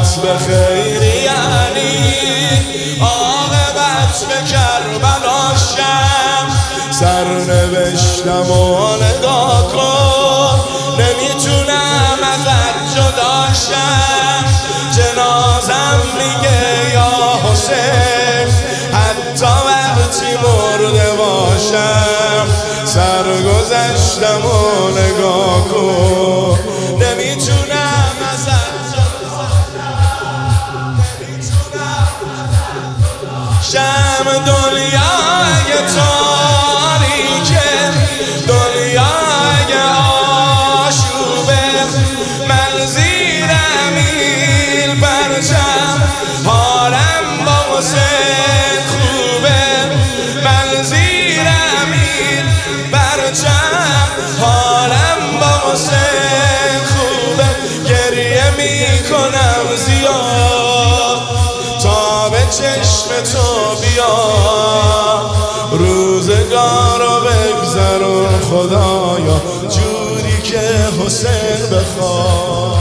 به خیری علی، عاقبت به کربلا شم. سرنوشتم و نگاه کن، نمیتونم ازت جدا شم. جنازم میگه یا حسین، حتی وقتی مرده باشم. سرگذشتم و نگاه کن، نمیتونم ازت جدا شم. دنیای تاریکه، دنیای آشوبه، من زیر امیل پرچم، حالم با حسین خوبه. من زیر امیل پرچم، حالم با حسین خوبه. گریه میکنم زیاد تا به چشم تو بیا، روزگارو بگذرون خدایا جوری که حسین بخواد.